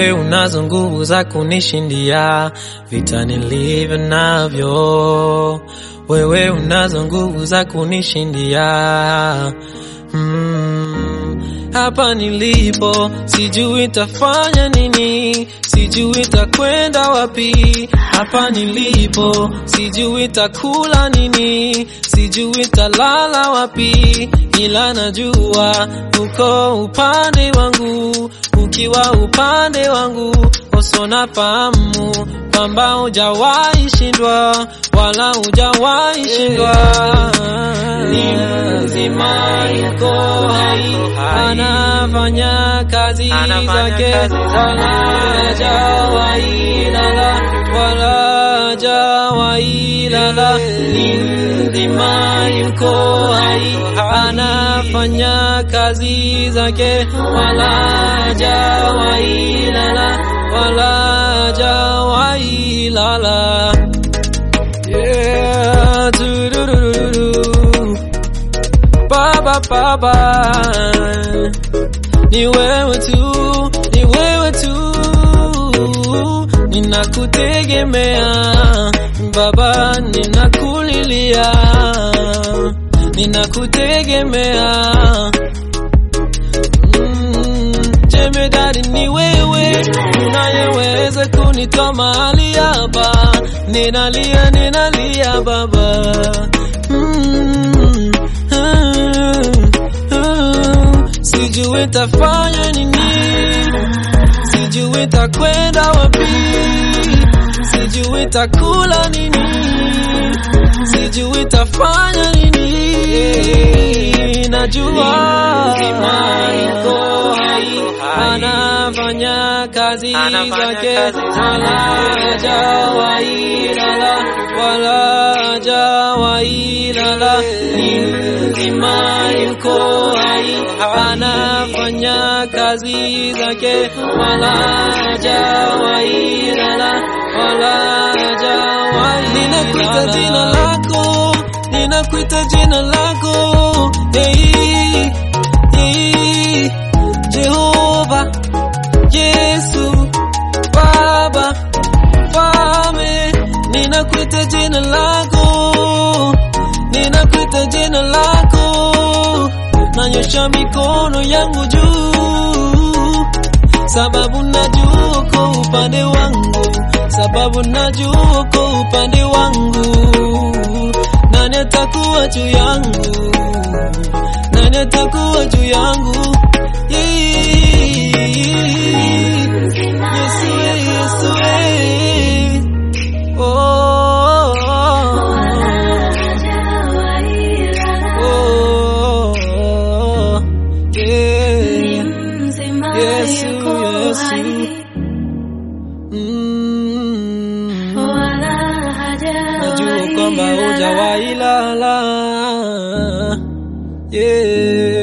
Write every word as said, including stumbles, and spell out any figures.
wewe unazo nguvu za kunishindia vita nilivyo navyo. Wewe unazo nguvu za kunishindia. Mm. Hapa nilipo sijui tafanya nini, sijui takwenda wapi. Hapa nilipo sijui takula nini, sijui talala wapi. Ila najua uko upande wangu, ukiwa upande wangu osona fahamu kwamba hujawahi shindwa wala hujawahi shindwa. Ni mzima yuko hai, anafanya kazi zake wala hajawahi lala, wala hajawahi lala. Ni mzima yuko hai, anafanya kazi zake wala hajawahi lala, wala hajawahi lala. Yeah, do do do do do. Baba baba, ni wewe tu, ni wewe tu, ninakutegemea Baba, ninakulilia, ninakutegemea. Mm, jemedari ni wewe, unayeweza kunitoa mahali hapa. Ninalia, ninalia Baba. Mm, uh, uh, sijui tafanya nini, sijui takwenda wapi, sijui takula nini, sijui tafanya nini. Najua yuko hai, anafanya kazi zake wala hajawahi lala, wala hajawahi lala. Ni mzima yuko hai, anafanya kazi zake wala hajawahi lala, wala hajawahi. Ninakuita jina lako, ninakuita jina lako, hey, hey, Jehova, Yesu, Baba, Mfalme. Ninakuita jina lako, ninakuita jina lako. Nanyosha mikono yangu juu, sababu najua uko upande wangu, sababu najua uko upande wangu. Nani atakuwa juu yangu, nani atakuwa juu yangu? Yesu, Yesu, oh, oh, oh, oh, yeah. Yesu, Yesu, mm, najua kwamba hujawahi lala, yeah.